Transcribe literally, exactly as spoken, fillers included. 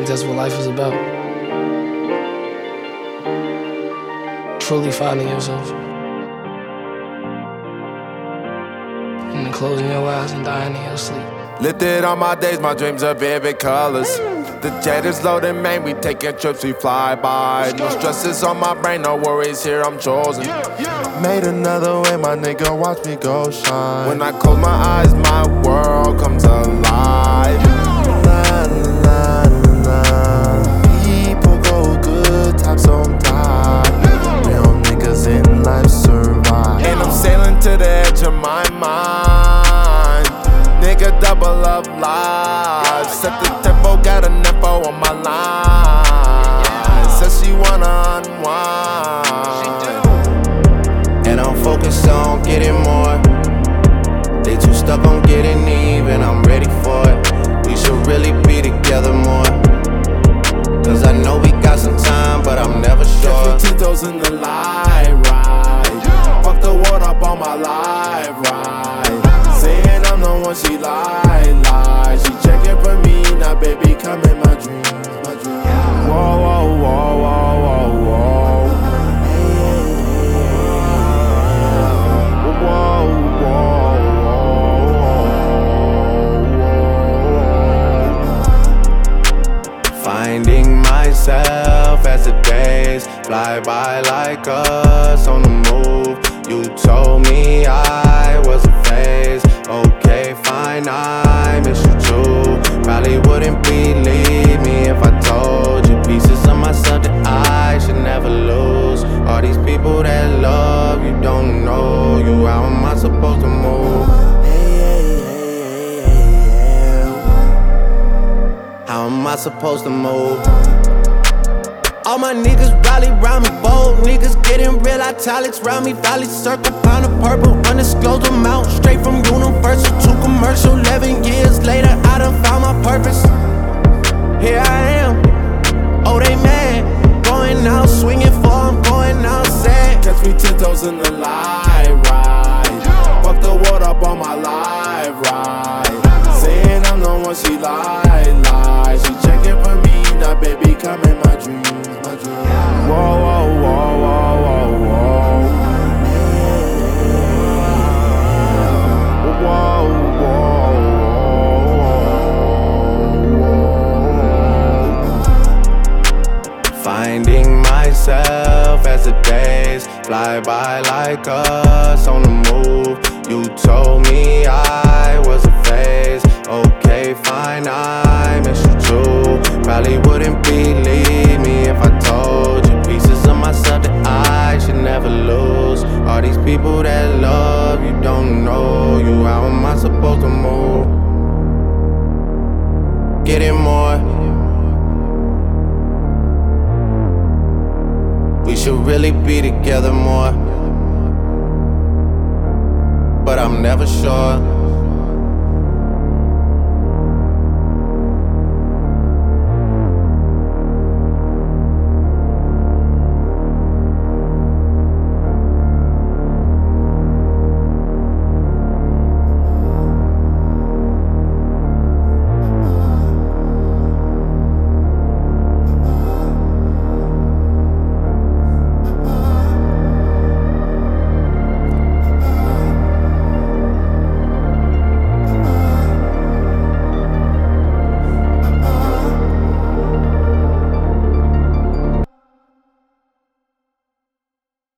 think that's what life is about. Truly finding yourself. And then closing your eyes and dying in your sleep. Lifted on my days, my dreams are vivid colors. The jet is loaded, man, we taking trips, we fly by. No stresses on my brain, no worries here, I'm chosen. Made another way, my nigga, watch me go shine. When I close my eyes, my world comes alive. La, la, la. People go good times sometimes. Real niggas in life survive. And I'm sailing to the edge of my mind. Nigga, double up live. Set the tempo, got a nepo on my line. Says she wanna unwind. And I'm focused on getting more. They too stuck on getting even, I'm ready for it. We should really be together more. Cause I know we got some time, but I'm never sure. Catch me Tito's in the live ride. Fuck the world up on my live ride. Saying I'm the one she lie, lie. She checking for me, now baby come in my dreams, my dreams. Whoa, whoa, whoa, whoa, whoa, whoa. Whoa, whoa, whoa, whoa. Finding myself as the days fly by like us on the move. You told me I was a phase. Okay, fine, I miss you too. Probably wouldn't believe me if I told you pieces of myself that I should never lose. All these people that love you don't know you. How am I supposed to move? How am I supposed to move? All my niggas rally round me, bold niggas getting real italics round me. Valley circle, pound of purple, undisclosed amount. Straight from Universal to commercial. Eleven years later, I done found my purpose. Here I am, oh they mad. Going out swinging for, I'm going out sad. Catch me ten toes in the live ride. Fuck the world up on my live ride. Saying I'm the one she lie, lie. She checking for me, now baby come in my dreams. Whoa, whoa, whoa, whoa, whoa, whoa. Whoa, whoa, whoa. Finding myself as the days fly by like us on the move. You told me I was a phase. Okay, fine, I miss you too. Probably wouldn't believe me if I told you pieces of myself that I should never lose. All these people that love you don't know you. How am I supposed to move? Getting more. We should really be together more. But I'm never sure.